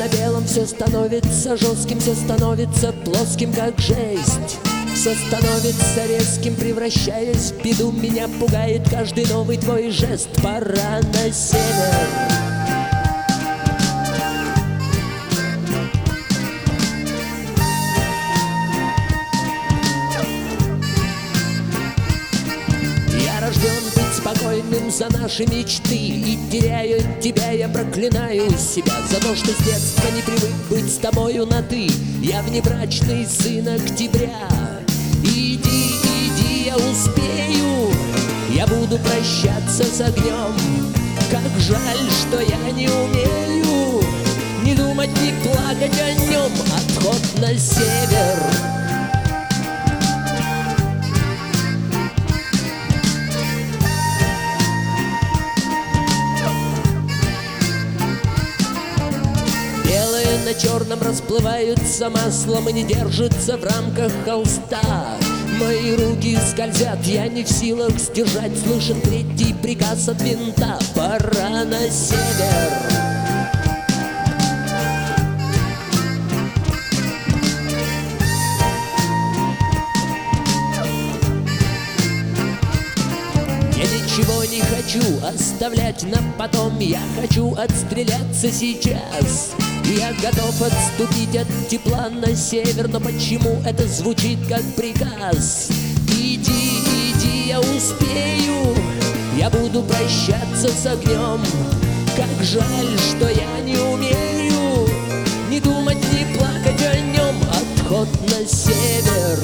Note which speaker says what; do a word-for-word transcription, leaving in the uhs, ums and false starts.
Speaker 1: на белом все становится жестким, все становится плоским, как жесть. Все становится резким, превращаясь в беду. Меня пугает каждый новый твой жест. Пора на север. Рожден быть спокойным за наши мечты, и теряя тебя я проклинаю себя за то, что с детства не привык быть с тобою на ты. Я внебрачный сын октября. Иди, иди, я успею, я буду прощаться с огнем. Как жаль, что я не умею ни думать, ни плакать о нем. Отход на север. На черном расплываются маслом и не держатся в рамках холста. Мои руки скользят, я не в силах сдержать. Слышен третий приказ от винта. Пора на север. Я ничего не хочу оставлять на потом. Я хочу отстреляться сейчас. Я готов отступить от тепла на север, но почему это звучит как приказ? Иди, иди, я успею, я буду прощаться с огнем. Как жаль, что я не умею ни думать, ни плакать о нем. Отход на север.